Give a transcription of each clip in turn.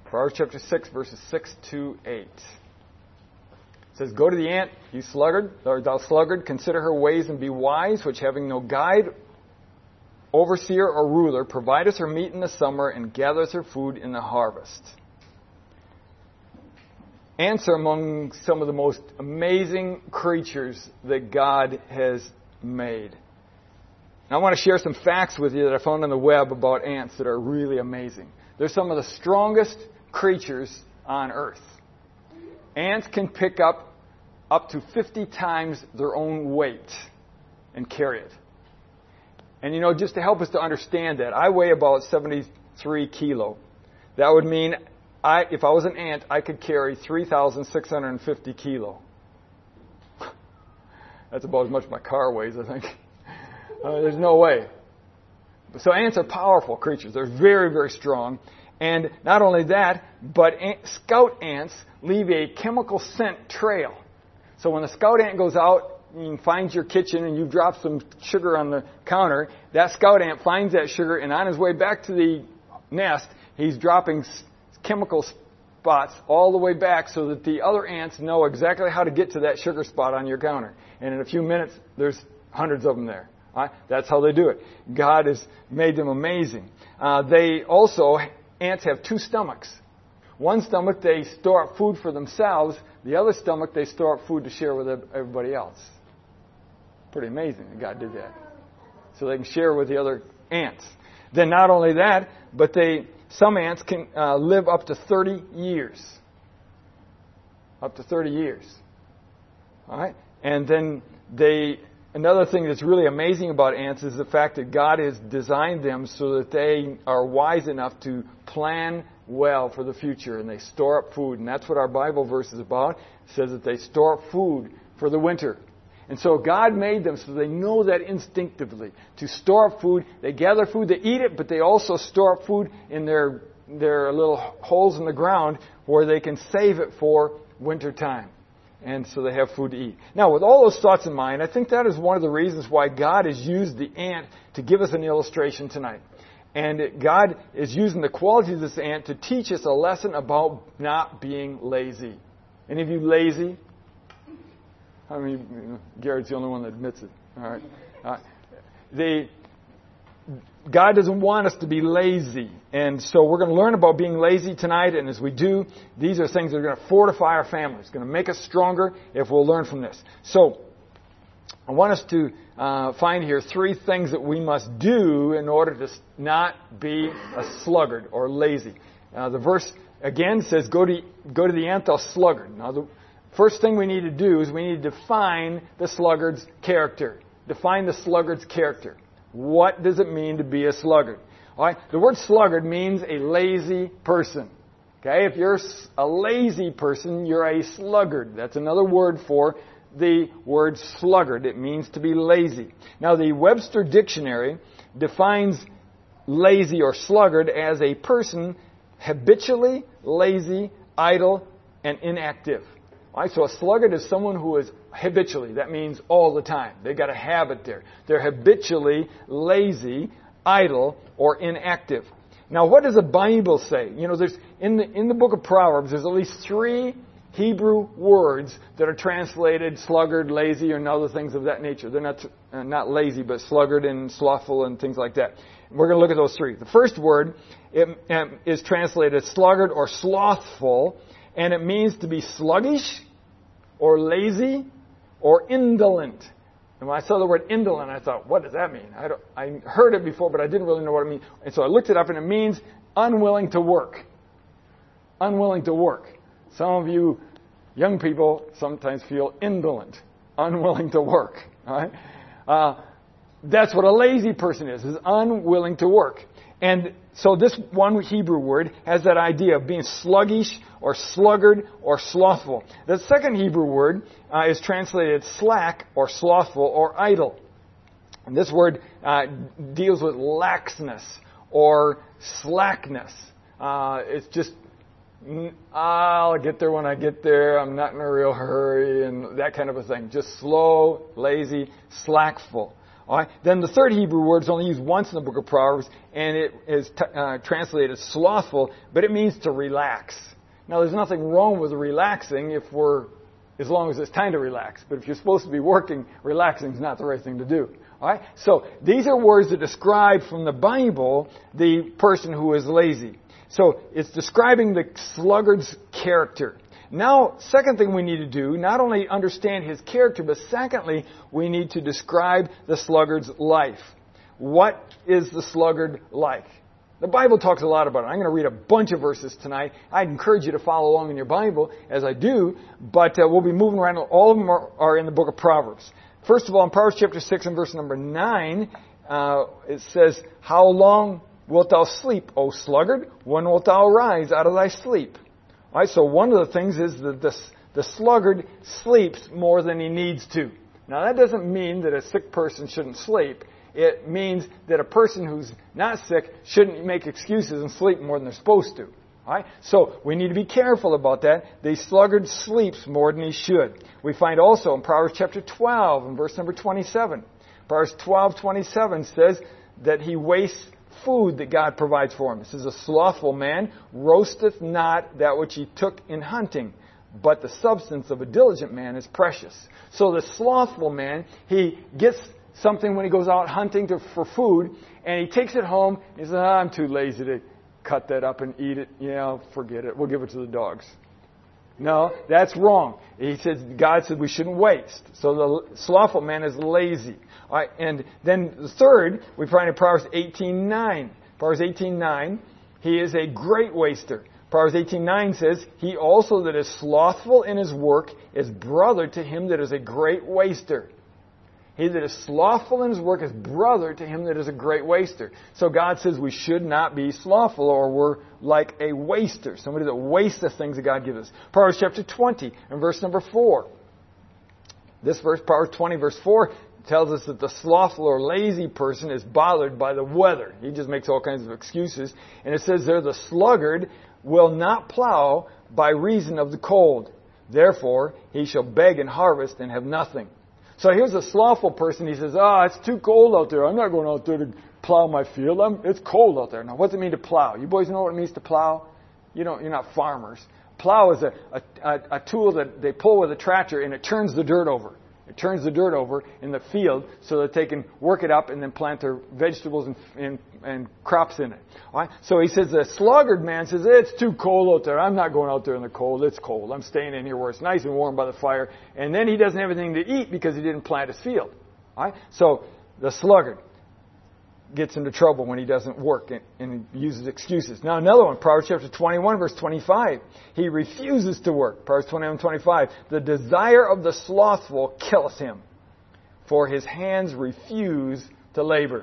Proverbs chapter 6, verses 6 to 8. It says, Go to the ant, you sluggard, or thou sluggard, consider her ways and be wise, which having no guide, overseer, or ruler, provideth her meat in the summer and gathereth her food in the harvest. Ants are among some of the most amazing creatures that God has made. And I want to share some facts with you that I found on the web about ants that are really amazing. They're some of the strongest creatures on earth. Ants can pick up to 50 times their own weight and carry it. And you know, just to help us to understand that, I weigh about 73 kilo. That would mean if I was an ant, I could carry 3,650 kilo. That's about as much my car weighs, I think. There's no way. So ants are powerful creatures. They're very, very strong. And not only that, but scout ants leave a chemical scent trail. So when the scout ant goes out and finds your kitchen and you drop some sugar on the counter, that scout ant finds that sugar, and on his way back to the nest, he's dropping chemical spots all the way back so that the other ants know exactly how to get to that sugar spot on your counter. And in a few minutes, there's hundreds of them there. That's how they do it. God has made them amazing. Ants have two stomachs. One stomach, they store up food for themselves. The other stomach, they store up food to share with everybody else. Pretty amazing that God did that. So they can share with the other ants. Then not only that, but some ants can live up to 30 years. Up to 30 years. All right? And then another thing that's really amazing about ants is the fact that God has designed them so that they are wise enough to plan well for the future, and they store up food. And that's what our Bible verse is about. It says that they store up food for the winter. And so God made them so they know that instinctively. To store up food, they gather food, they eat it, but they also store up food in their little holes in the ground where they can save it for winter time. And so they have food to eat. Now, with all those thoughts in mind, I think that is one of the reasons why God has used the ant to give us an illustration tonight. And God is using the qualities of this ant to teach us a lesson about not being lazy. Any of you lazy? I mean, Garrett's the only one that admits it. All right. God doesn't want us to be lazy. And so we're going to learn about being lazy tonight. And as we do, these are things that are going to fortify our families. It's going to make us stronger if we'll learn from this. So I want us to find here 3 things that we must do in order to not be a sluggard or lazy. The verse again says, Go to the ant, thou sluggard. Now, the first thing we need to do is we need to define the sluggard's character. Define the sluggard's character. What does it mean to be a sluggard? All right? The word sluggard means a lazy person. Okay? If you're a lazy person, you're a sluggard. That's another word for the word sluggard. It means to be lazy. Now, the Webster Dictionary defines lazy or sluggard as a person habitually lazy, idle, and inactive. All right? So a sluggard is someone who is habitually, that means all the time. They've got a habit there. They're habitually lazy, idle, or inactive. Now, what does the Bible say? You know, there's in the book of Proverbs, there's at least 3 Hebrew words that are translated sluggard, lazy, and other things of that nature. They're not lazy, but sluggard and slothful and things like that. We're going to look at those 3. The first word is translated sluggard or slothful, and it means to be sluggish or lazy or indolent. And when I saw the word indolent, I thought, what does that mean? I heard it before, but I didn't really know what it means. And so I looked it up, and it means unwilling to work. Unwilling to work. Some of you young people sometimes feel indolent, unwilling to work. All right? That's what a lazy person is unwilling to work. And so this one Hebrew word has that idea of being sluggish or sluggard or slothful. The second Hebrew word is translated slack or slothful or idle. And this word deals with laxness or slackness. It's just, I'll get there when I get there. I'm not in a real hurry and that kind of a thing. Just slow, lazy, slackful. All right. Then the third Hebrew word is only used once in the book of Proverbs, and it is translated slothful, but it means to relax. Now, there's nothing wrong with relaxing as long as it's time to relax. But if you're supposed to be working, relaxing is not the right thing to do. All right. So these are words that describe from the Bible the person who is lazy. So it's describing the sluggard's character. Now, second thing we need to do, not only understand his character, but secondly, we need to describe the sluggard's life. What is the sluggard like? The Bible talks a lot about it. I'm going to read a bunch of verses tonight. I'd encourage you to follow along in your Bible as I do, but we'll be moving around. All of them are in the book of Proverbs. First of all, in Proverbs chapter 6 and verse number 9, it says, "How long wilt thou sleep, O sluggard? When wilt thou arise out of thy sleep?" All right, so one of the things is that the sluggard sleeps more than he needs to. Now, that doesn't mean that a sick person shouldn't sleep. It means that a person who's not sick shouldn't make excuses and sleep more than they're supposed to. All right? So we need to be careful about that. The sluggard sleeps more than he should. We find also in Proverbs chapter 12 and verse number 27. Proverbs 12:27 says that he wastes food that God provides for him. It says, "A slothful man roasteth not that which he took in hunting, but the substance of a diligent man is precious." So the slothful man, he gets something when he goes out hunting for food, and he takes it home, and he says, "I'm too lazy to cut that up and eat it. Forget it. We'll give it to the dogs." No, that's wrong. He says, God said we shouldn't waste. So the slothful man is lazy. All right, and then the third, we find in Proverbs 18:9. Proverbs 18:9, he is a great waster. Proverbs 18:9 says, "He also that is slothful in his work is brother to him that is a great waster." He that is slothful in his work is brother to him that is a great waster. So God says we should not be slothful, or we're like a waster, somebody that wastes the things that God gives us. Proverbs chapter 20 and verse number 4. This verse, Proverbs 20 verse 4, tells us that the slothful or lazy person is bothered by the weather. He just makes all kinds of excuses. And it says there, "The sluggard will not plow by reason of the cold. Therefore, he shall beg and harvest and have nothing." So here's a slothful person. He says, "It's too cold out there. I'm not going out there to plow my field. It's cold out there." Now, what does it mean to plow? You boys know what it means to plow? You're not farmers. Plow is a tool that they pull with a tractor, and it turns the dirt over. It turns the dirt over in the field so that they can work it up and then plant their vegetables and crops in it. All right? So he says, the sluggard man says, "It's too cold out there. I'm not going out there in the cold. It's cold. I'm staying in here where it's nice and warm by the fire." And then he doesn't have anything to eat because he didn't plant his field. All right? So the sluggard gets into trouble when he doesn't work and he uses excuses. Now another one, Proverbs chapter 21 verse 25. He refuses to work. Proverbs 21:25. "The desire of the slothful killeth him, for his hands refuse to labor."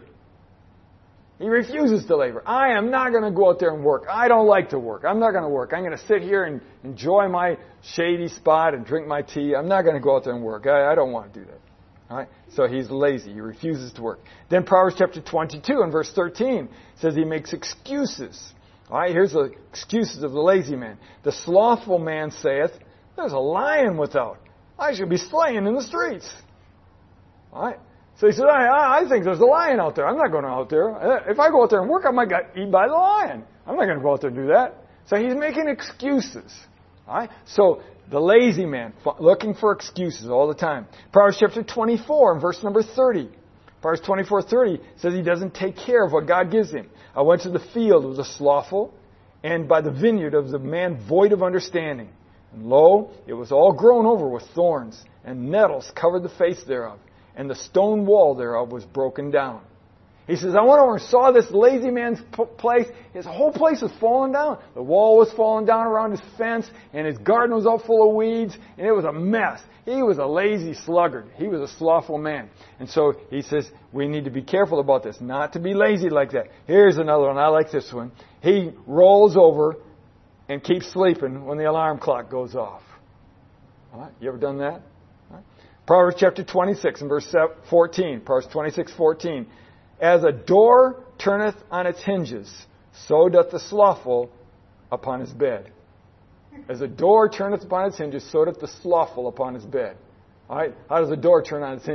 He refuses to labor. "I am not going to go out there and work. I don't like to work. I'm not going to work. I'm going to sit here and enjoy my shady spot and drink my tea. I'm not going to go out there and work. I don't want to do that." All right? So he's lazy. He refuses to work. Then Proverbs chapter 22 and verse 13 says he makes excuses. All right? Here's the excuses of the lazy man. "The slothful man saith, There's a lion without. I should be slain in the streets." All right? So he said, I think there's a lion out there. I'm not going out there. If I go out there and work, I might get eaten by the lion. I'm not going to go out there and do that. So he's making excuses. All right? So the lazy man, looking for excuses all the time. Proverbs chapter 24 and verse number 30. Proverbs 24:30 says he doesn't take care of what God gives him. "I went to the field of the slothful, and by the vineyard of the man void of understanding. And lo, it was all grown over with thorns, and nettles covered the face thereof, and the stone wall thereof was broken down." He says, "I went over and saw this lazy man's place. His whole place was falling down. The wall was falling down around his fence, and his garden was all full of weeds, and it was a mess." He was a lazy sluggard. He was a slothful man. And so he says, we need to be careful about this, not to be lazy like that. Here's another one. I like this one. He rolls over and keeps sleeping when the alarm clock goes off. All right? You ever done that? All right. Proverbs chapter 26 and verse 14. Proverbs 26:14. "As a door turneth on its hinges, so doth the slothful upon his bed." As a door turneth upon its hinges, so doth the slothful upon his bed. All right? How does a door turn on its hinges?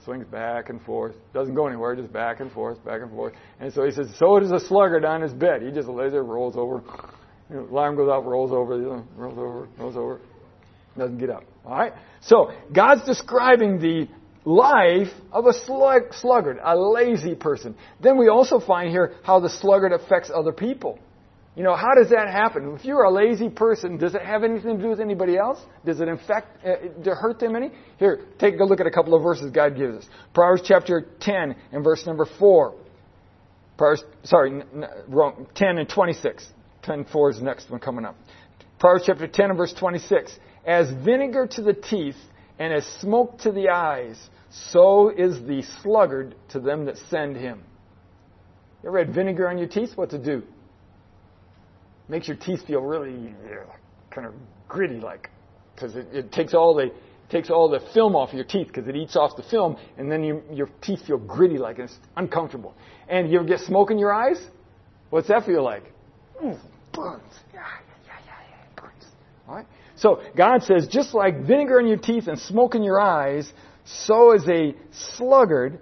Swings back and forth. Doesn't go anywhere, just back and forth, back and forth. And so he says, so does a sluggard on his bed. He just lays there, rolls over. Alarm goes out, rolls over, rolls over. Doesn't get up. All right? So God's describing the life of a sluggard, a lazy person. Then we also find here how the sluggard affects other people. How does that happen? If you're a lazy person, does it have anything to do with anybody else? Does it hurt them any? Here, take a look at a couple of verses God gives us. Proverbs chapter 10 and verse number 4. 10 and 26. 10:4 is the next one coming up. Proverbs chapter 10 and verse 26. As vinegar to the teeth and as smoke to the eyes, so is the sluggard to them that send him. You ever had vinegar on your teeth? What's it do? Makes your teeth feel really kind of gritty like, because it takes all the film off your teeth, because it eats off the film, and then your teeth feel gritty like, and it's uncomfortable. And you ever get smoke in your eyes? What's that feel like? Burns. Burns. All right. So God says, just like vinegar in your teeth and smoke in your eyes, so is a sluggard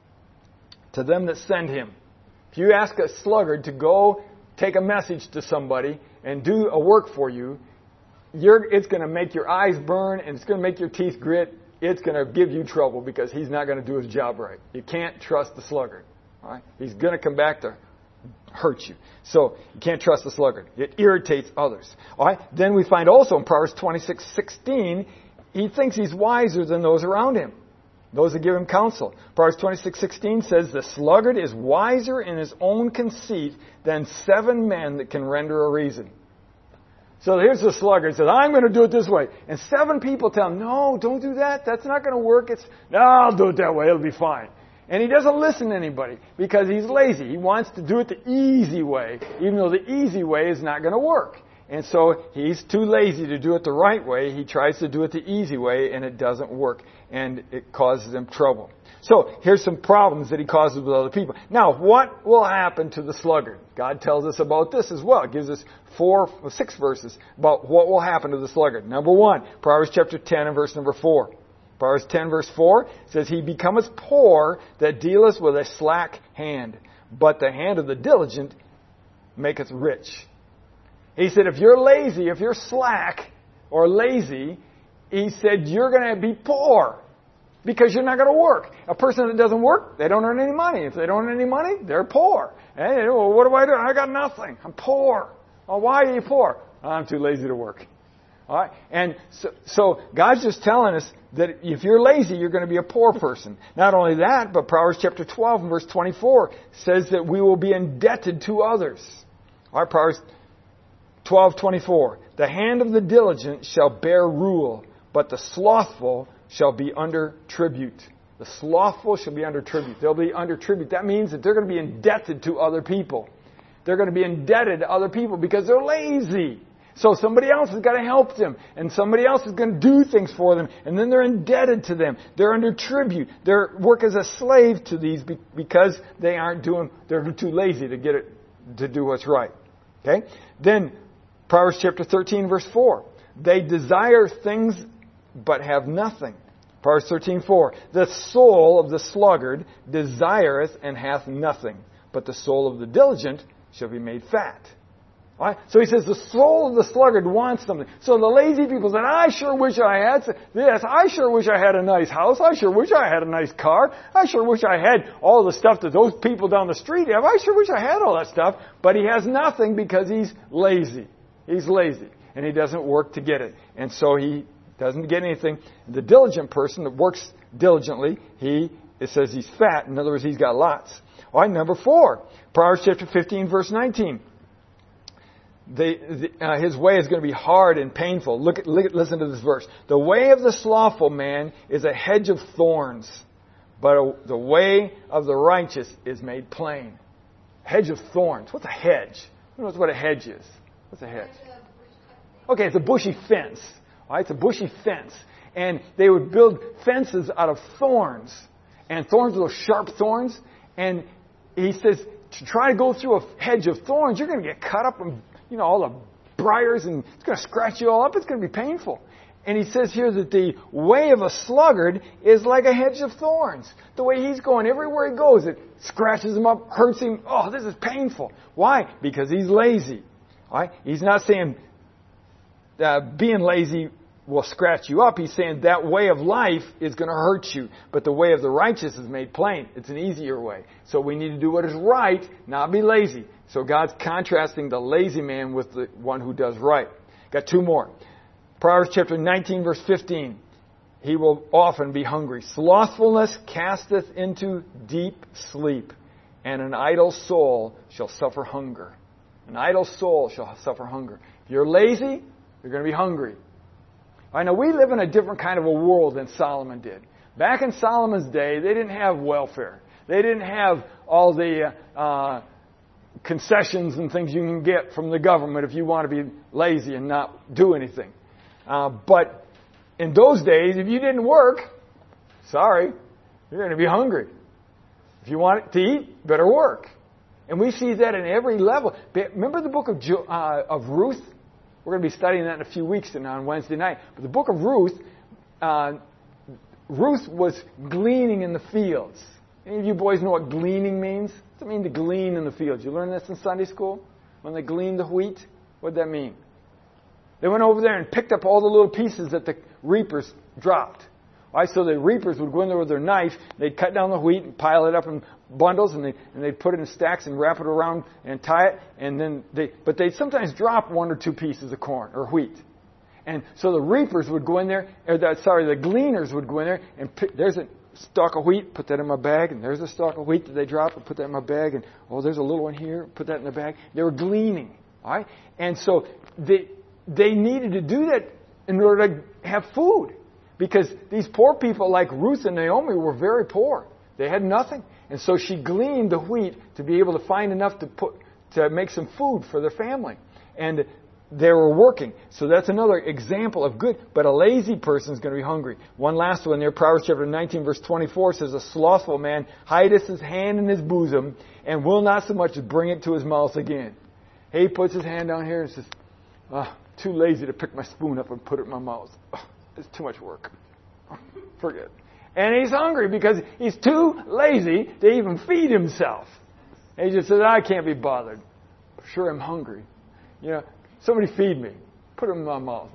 to them that send him. If you ask a sluggard to go take a message to somebody and do a work for you, it's going to make your eyes burn and it's going to make your teeth grit. It's going to give you trouble because he's not going to do his job right. You can't trust the sluggard. All right? He's going to come back to hurt you. So you can't trust the sluggard. It irritates others. All right? Then we find also in Proverbs 26:16, he thinks he's wiser than those around him, those that give him counsel. Proverbs 26:16 says, the sluggard is wiser in his own conceit than 7 men that can render a reason. So here's the sluggard. Says, I'm going to do it this way. And 7 people tell him, no, don't do that. That's not going to work. No, I'll do it that way. It'll be fine. And he doesn't listen to anybody because he's lazy. He wants to do it the easy way, even though the easy way is not going to work. And so he's too lazy to do it the right way. He tries to do it the easy way, and it doesn't work. And it causes him trouble. So here's some problems that he causes with other people. Now, what will happen to the sluggard? God tells us about this as well. It gives us 6 verses about what will happen to the sluggard. Number 1, Proverbs chapter 10 and verse number 4. Proverbs 10 verse 4 says, he becometh poor that dealeth with a slack hand, but the hand of the diligent maketh rich. He said, if you're lazy, if you're slack or lazy, he said, you're going to be poor because you're not going to work. A person that doesn't work, they don't earn any money. If they don't earn any money, they're poor. Hey, well, what do? I got nothing. I'm poor. Well, why are you poor? I'm too lazy to work. All right? And so God's just telling us that if you're lazy, you're going to be a poor person. Not only that, but Proverbs chapter 12 and verse 24 says that we will be indebted to others. All right, Proverbs 12:24. The hand of the diligent shall bear rule, but the slothful shall be under tribute. The slothful shall be under tribute. They'll be under tribute. That means that they're going to be indebted to other people. They're going to be indebted to other people because they're lazy. So somebody else has got to help them, and somebody else is going to do things for them, and then they're indebted to them. They're under tribute. They work as a slave to these because they're too lazy to do what's right. Okay? Then Proverbs chapter 13 verse 4. They desire things but have nothing. Proverbs 13:4. The soul of the sluggard desireth and hath nothing, but the soul of the diligent shall be made fat. All right? So he says the soul of the sluggard wants something. So the lazy people said, I sure wish I had this. I sure wish I had a nice house. I sure wish I had a nice car. I sure wish I had all the stuff that those people down the street have. I sure wish I had all that stuff. But he has nothing because he's lazy. He's lazy. And he doesn't work to get it. And so he doesn't get anything. The diligent person that works diligently, it says he's fat. In other words, he's got lots. All right, number 4. Proverbs chapter 15 verse 19. His way is going to be hard and painful. Listen to this verse. The way of the slothful man is a hedge of thorns, but the way of the righteous is made plain. Hedge of thorns. What's a hedge? Who knows what a hedge is? What's a hedge? Okay, it's a bushy fence. All right, it's a bushy fence. And they would build fences out of thorns. And thorns are those sharp thorns. And he says, to try to go through a hedge of thorns, you're going to get cut up in all the briars, and it's going to scratch you all up. It's going to be painful. And he says here that the way of a sluggard is like a hedge of thorns. The way he's going, everywhere he goes, it scratches him up, hurts him. Oh, this is painful. Why? Because he's lazy. All right? He's not saying being lazy will scratch you up. He's saying that way of life is going to hurt you. But the way of the righteous is made plain. It's an easier way. So we need to do what is right, not be lazy. So God's contrasting the lazy man with the one who does right. Got two more. Proverbs chapter 19, verse 15. He will often be hungry. Slothfulness casteth into deep sleep, and an idle soul shall suffer hunger. An idle soul shall suffer hunger. If you're lazy, you're going to be hungry. I know we live in a different kind of a world than Solomon did. Back in Solomon's day, they didn't have welfare. They didn't have all the concessions and things you can get from the government if you want to be lazy and not do anything. But in those days, if you didn't work, sorry, you're going to be hungry. If you want to eat, better work. And we see that in every level. Remember the book of Ruth? We're going to be studying that in a few weeks and on Wednesday night. But the book of Ruth, Ruth was gleaning in the fields. Any of you boys know what gleaning means? What does it mean to glean in the fields? You learned this in Sunday school? When they gleaned the wheat? What did that mean? They went over there and picked up all the little pieces that the reapers dropped. All right, so the reapers would go in there with their knife, they'd cut down the wheat and pile it up in bundles, and they'd put it in stacks and wrap it around and tie it, and then but they'd sometimes drop one or two pieces of corn or wheat. And so the reapers would go in there, the gleaners would go in there and pick, there's a stalk of wheat, put that in my bag, and there's a stalk of wheat that they dropped, and put that in my bag, and there's a little one here, put that in the bag. They were gleaning, all right? And so they needed to do that in order to have food. Because these poor people like Ruth and Naomi were very poor. They had nothing. And so she gleaned the wheat to be able to find enough to make some food for their family. And they were working. So that's another example of good. But a lazy person is going to be hungry. One last one there, Proverbs chapter 19, verse 24 says, a slothful man hideth his hand in his bosom and will not so much as bring it to his mouth again. He puts his hand down here and says, too lazy to pick my spoon up and put it in my mouth. It's too much work. Forget it. And he's hungry because he's too lazy to even feed himself. And he just says, I can't be bothered. Sure, I'm hungry. Somebody feed me. Put it in my mouth.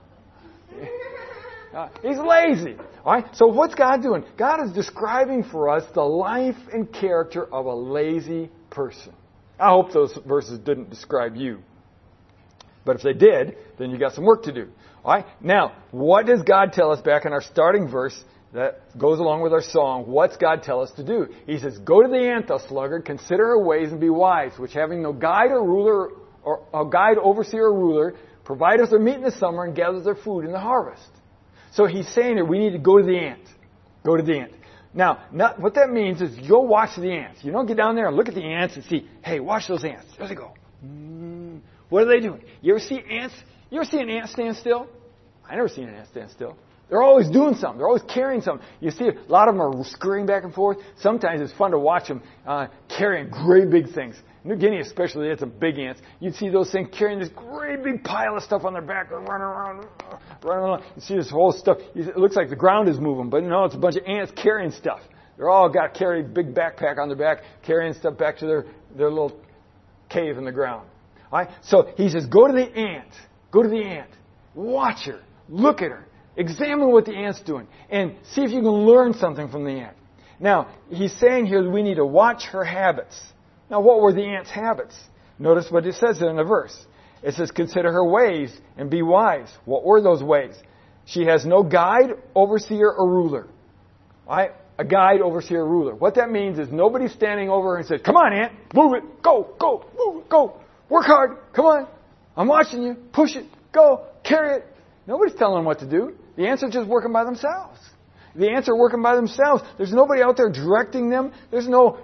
He's lazy. All right? So what's God doing? God is describing for us the life and character of a lazy person. I hope those verses didn't describe you. But if they did, then you got some work to do. All right? Now, what does God tell us back in our starting verse that goes along with our song? What's God tell us to do? He says, go to the ant, thou sluggard, consider her ways and be wise, which having no guide or ruler, or a guide, overseer, or ruler, provideth their meat in the summer and gathers their food in the harvest. So he's saying here, we need to go to the ant. Go to the ant. Now, what that means is go watch the ants. You don't get down there and look at the ants and see, hey, watch those ants. There they go. What are they doing? You ever see ants? You ever see an ant stand still? I never seen an ant stand still. They're always doing something. They're always carrying something. You see a lot of them are scurrying back and forth. Sometimes it's fun to watch them carrying great big things. New Guinea especially, they had some big ants. You'd see those things carrying this great big pile of stuff on their back, running around. You see this whole stuff. It looks like the ground is moving, but no, it's a bunch of ants carrying stuff. They're all got carry big backpack on their back, carrying stuff back to their little cave in the ground. All right? So he says, go to the ant. Go to the ant. Watch her. Look at her. Examine what the ant's doing. And see if you can learn something from the ant. Now, he's saying here that we need to watch her habits. Now, what were the ant's habits? Notice what it says in the verse. It says, consider her ways and be wise. What were those ways? She has no guide, overseer, or ruler. All right? A guide, overseer, ruler. What that means is nobody's standing over her and says, come on, ant, move it, go, move it, go. Work hard, come on. I'm watching you. Push it, go, carry it. Nobody's telling them what to do. The ants are just working by themselves. The ants are working by themselves. There's nobody out there directing them. There's no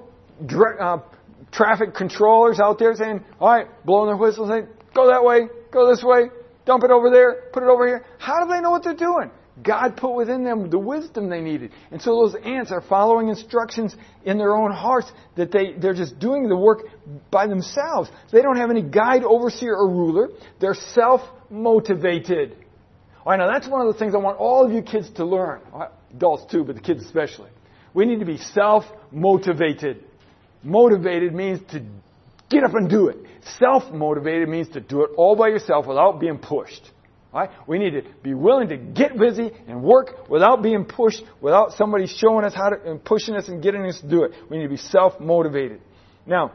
traffic controllers out there saying, all right, blowing their whistles, saying, go that way, go this way, dump it over there, put it over here. How do they know what they're doing? God put within them the wisdom they needed. And so those ants are following instructions in their own hearts that they're just doing the work by themselves. They don't have any guide, overseer, or ruler. They're self-motivated. All right, now that's one of the things I want all of you kids to learn. Adults too, but the kids especially. We need to be self-motivated. Motivated means to get up and do it. Self-motivated means to do it all by yourself without being pushed. All right? We need to be willing to get busy and work without being pushed, without somebody showing us how to, and pushing us and getting us to do it. We need to be self-motivated. Now,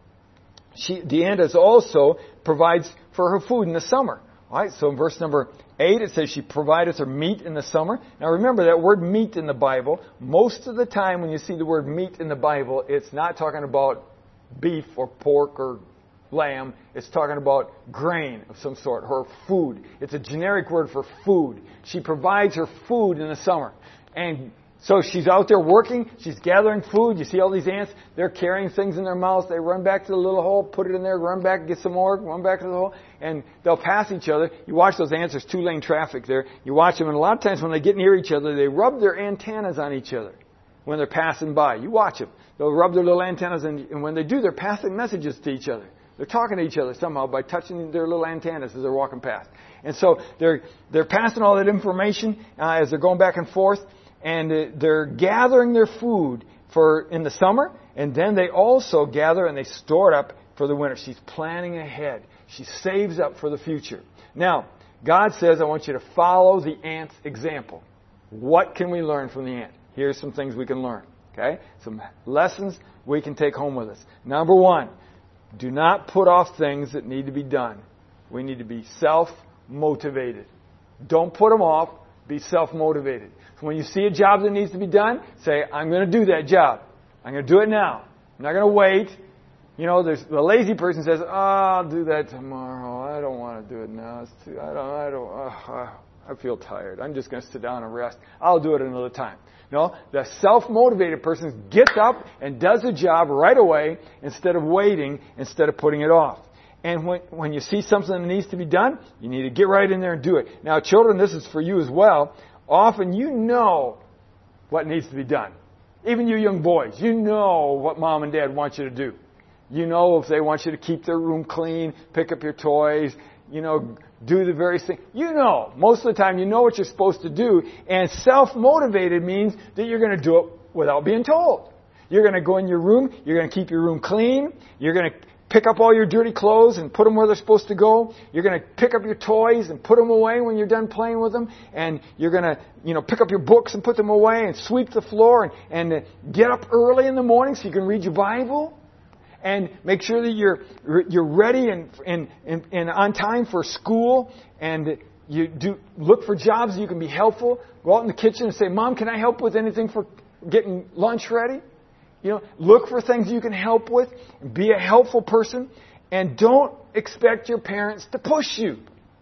Deanna also provides for her food in the summer. All right, so in verse number 8, it says she provided her meat in the summer. Now remember that word meat in the Bible, most of the time when you see the word meat in the Bible, it's not talking about beef or pork or lamb. It's talking about grain of some sort, her food. It's a generic word for food. She provides her food in the summer. And so she's out there working. She's gathering food. You see all these ants. They're carrying things in their mouths. They run back to the little hole, put it in there, run back, get some more, run back to the hole. And they'll pass each other. You watch those ants. There's 2-lane traffic there. You watch them. And a lot of times when they get near each other, they rub their antennas on each other when they're passing by. You watch them. They'll rub their little antennas. And when they do, they're passing messages to each other. They're talking to each other somehow by touching their little antennas as they're walking past. And so they're passing all that information as they're going back and forth. And they're gathering their food for in the summer, and then they also gather and they store it up for the winter. She's planning ahead. She saves up for the future. Now, God says, I want you to follow the ant's example. What can we learn from the ant? Here's some things we can learn. Okay? Some lessons we can take home with us. Number 1, do not put off things that need to be done. We need to be self-motivated. Don't put them off. Be self-motivated. So when you see a job that needs to be done, say, I'm going to do that job. I'm going to do it now. I'm not going to wait. You know, there's the lazy person says, I'll do that tomorrow. I don't want to do it now. It's too, I feel tired. I'm just going to sit down and rest. I'll do it another time. No, the self-motivated person gets up and does the job right away instead of waiting, instead of putting it off. And when you see something that needs to be done, you need to get right in there and do it. Now, children, this is for you as well. Often you know what needs to be done. Even you young boys, you know what mom and dad want you to do. You know if they want you to keep their room clean, pick up your toys, you know, do the various things. You know, most of the time you know what you're supposed to do. And self-motivated means that you're going to do it without being told. You're going to go in your room, you're going to keep your room clean, you're going to pick up all your dirty clothes and put them where they're supposed to go. You're going to pick up your toys and put them away when you're done playing with them. And you're going to, pick up your books and put them away and sweep the floor and get up early in the morning so you can read your Bible. And make sure that you're ready and on time for school. And you look for jobs that you can be helpful. Go out in the kitchen and say, Mom, can I help with anything for getting lunch ready? Look for things you can help with. Be a helpful person. And don't expect your parents to push you.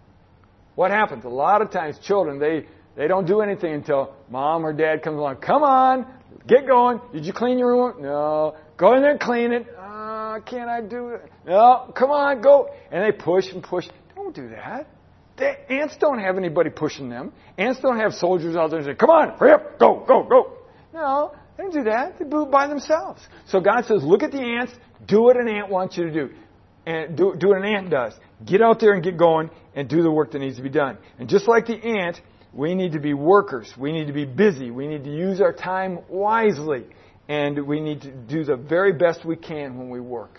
What happens? A lot of times children, they don't do anything until mom or dad comes along. Come on, get going. Did you clean your room? No. Go in there and clean it. Can't I do it? No. Come on, go. And they push and push. Don't do that. Ants don't have anybody pushing them. Ants don't have soldiers out there and say, come on, hurry up, go, go, go. No. They don't do that. They do it by themselves. So God says, look at the ants. Do what an ant wants you to do. And do what an ant does. Get out there and get going and do the work that needs to be done. And just like the ant, we need to be workers. We need to be busy. We need to use our time wisely. And we need to do the very best we can when we work.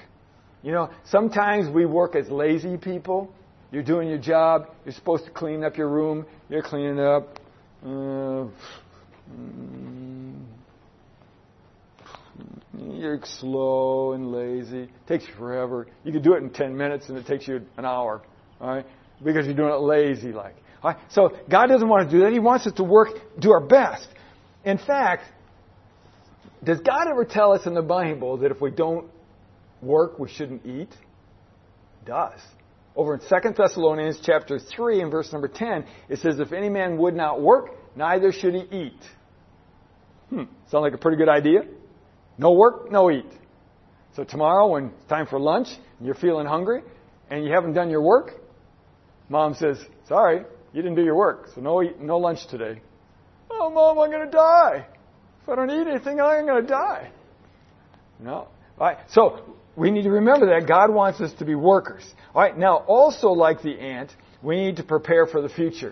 Sometimes we work as lazy people. You're doing your job. You're supposed to clean up your room. You're cleaning it up. You're slow and lazy. It takes you forever. You can do it in 10 minutes and it takes you an hour. All right? Because you're doing it lazy like. All right? So God doesn't want to do that. He wants us to do our best. In fact, does God ever tell us in the Bible that if we don't work, we shouldn't eat? He does. Over in 2 Thessalonians chapter 3 and verse number 10, it says, if any man would not work, neither should he eat. Sound like a pretty good idea? No work, no eat. So tomorrow when it's time for lunch and you're feeling hungry and you haven't done your work, Mom says, sorry, you didn't do your work, so no lunch today. Oh, Mom, I'm going to die. If I don't eat anything, I'm going to die. No. All right. So we need to remember that God wants us to be workers. All right. Now, also like the ant, we need to prepare for the future.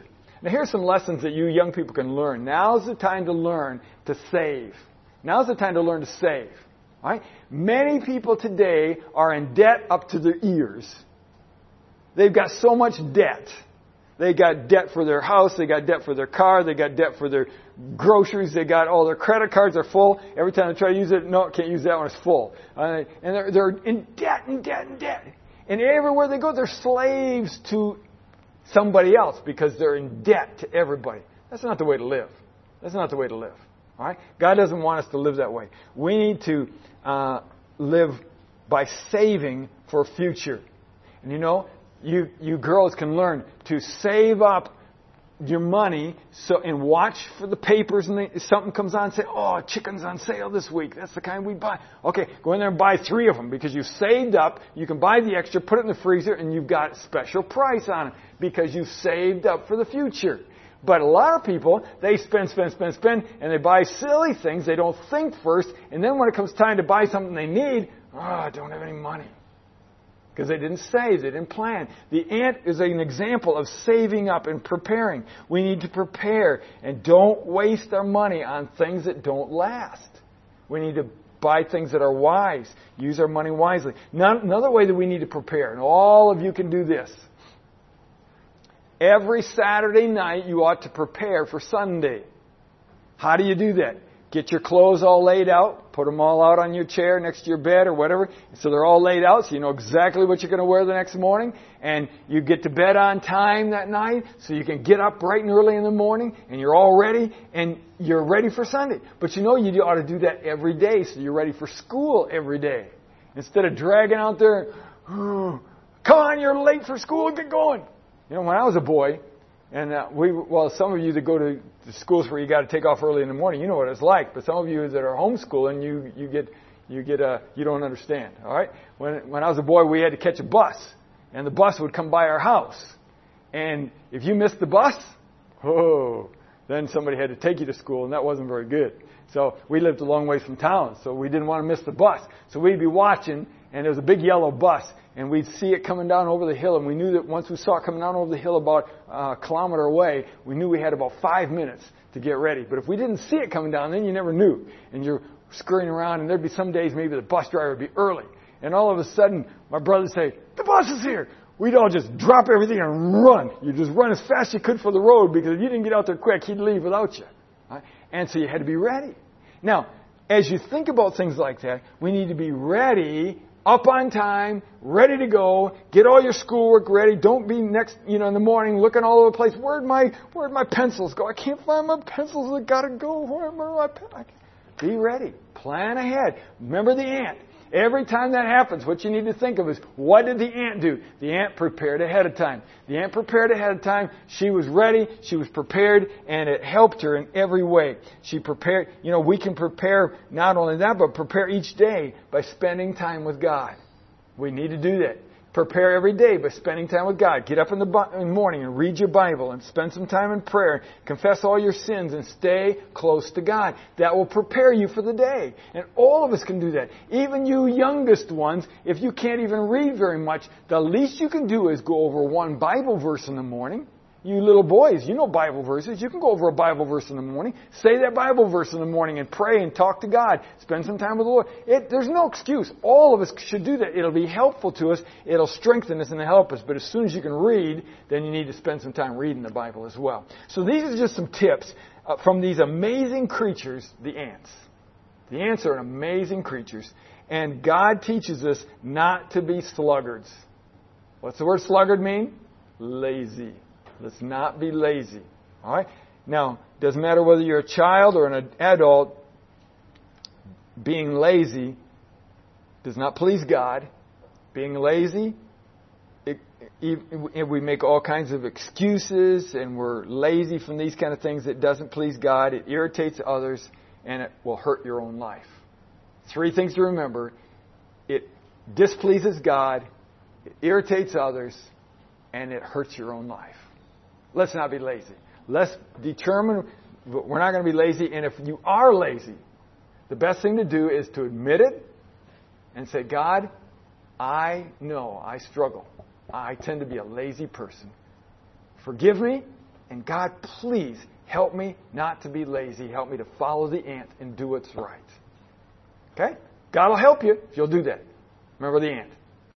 Now here's some lessons that you young people can learn. Now's the time to learn to save. Now's the time to learn to save. All right? Many people today are in debt up to their ears. They've got so much debt. They got debt for their house. They got debt for their car. They got debt for their groceries. They got all their credit cards are full. Every time they try to use it, no, can't use that one. It's full. And they're in debt and debt and debt. And everywhere they go, they're slaves to somebody else because they're in debt to everybody. That's not the way to live. That's not the way to live. All right? God doesn't want us to live that way. We need to live by saving for future. And you know, you girls can learn to save up your money and watch for the papers, and if something comes on and say, oh, chicken's on sale this week. That's the kind we buy. Okay, go in there and buy 3 of them because you saved up. You can buy the extra, put it in the freezer, and you've got a special price on it because you saved up for the future. But a lot of people, they spend, and they buy silly things. They don't think first, and then when it comes time to buy something they need, I don't have any money. Because they didn't save, they didn't plan. The ant is an example of saving up and preparing. We need to prepare and don't waste our money on things that don't last. We need to buy things that are wise. Use our money wisely. Another way that we need to prepare, and all of you can do this. Every Saturday night you ought to prepare for Sunday. How do you do that? Get your clothes all laid out. Put them all out on your chair next to your bed or whatever. So they're all laid out so you know exactly what you're going to wear the next morning. And you get to bed on time that night so you can get up bright and early in the morning and you're all ready and you're ready for Sunday. But you know you ought to do that every day so you're ready for school every day. Instead of dragging out there, come on, you're late for school, get going. You know, when I was a boy, and some of you that go to schools where you got to take off early in the morning, you know what it's like. But some of you that are homeschooling, you don't understand. All right. When I was a boy, we had to catch a bus, and the bus would come by our house. And if you missed the bus, then somebody had to take you to school, and that wasn't very good. So we lived a long ways from town, so we didn't want to miss the bus. So we'd be watching, and there was a big yellow bus. And we'd see it coming down over the hill, and we knew that once we saw it coming down over the hill about a kilometer away, we knew we had about 5 minutes to get ready. But if we didn't see it coming down, then you never knew. And you're scurrying around, and there'd be some days maybe the bus driver would be early. And all of a sudden, my brother would say, the bus is here. We'd all just drop everything and run. You just run as fast as you could for the road, because if you didn't get out there quick, he'd leave without you. Right? And so you had to be ready. Now, as you think about things like that, we need to be ready, up on time, ready to go. Get all your schoolwork ready. Don't be in the morning looking all over the place. Where'd my pencils go? I can't find my pencils. I gotta go. Where are my pencils? Be ready. Plan ahead. Remember the ant. Every time that happens, what you need to think of is, what did the ant do? The ant prepared ahead of time. The ant prepared ahead of time. She was ready. She was prepared, and it helped her in every way. She prepared. We can prepare not only that, but prepare each day by spending time with God. We need to do that. Prepare every day by spending time with God. Get up in the morning and read your Bible and spend some time in prayer. Confess all your sins and stay close to God. That will prepare you for the day. And all of us can do that. Even you youngest ones, if you can't even read very much, the least you can do is go over one Bible verse in the morning. You little boys, you know Bible verses. You can go over a Bible verse in the morning. Say that Bible verse in the morning and pray and talk to God. Spend some time with the Lord. There's no excuse. All of us should do that. It'll be helpful to us. It'll strengthen us and help us. But as soon as you can read, then you need to spend some time reading the Bible as well. So these are just some tips from these amazing creatures, the ants. The ants are amazing creatures. And God teaches us not to be sluggards. What's the word sluggard mean? Lazy. Let's not be lazy. All right? Now, it doesn't matter whether you're a child or an adult, being lazy does not please God. Being lazy, we make all kinds of excuses and we're lazy from these kind of things. It doesn't please God. It irritates others and it will hurt your own life. 3 things to remember. It displeases God, it irritates others, and it hurts your own life. Let's not be lazy. Let's determine we're not going to be lazy. And if you are lazy, the best thing to do is to admit it and say, God, I know I struggle. I tend to be a lazy person. Forgive me And God, please help me not to be lazy. Help me to follow the ant and do what's right. Okay? God will help you if you'll do that. Remember the ant.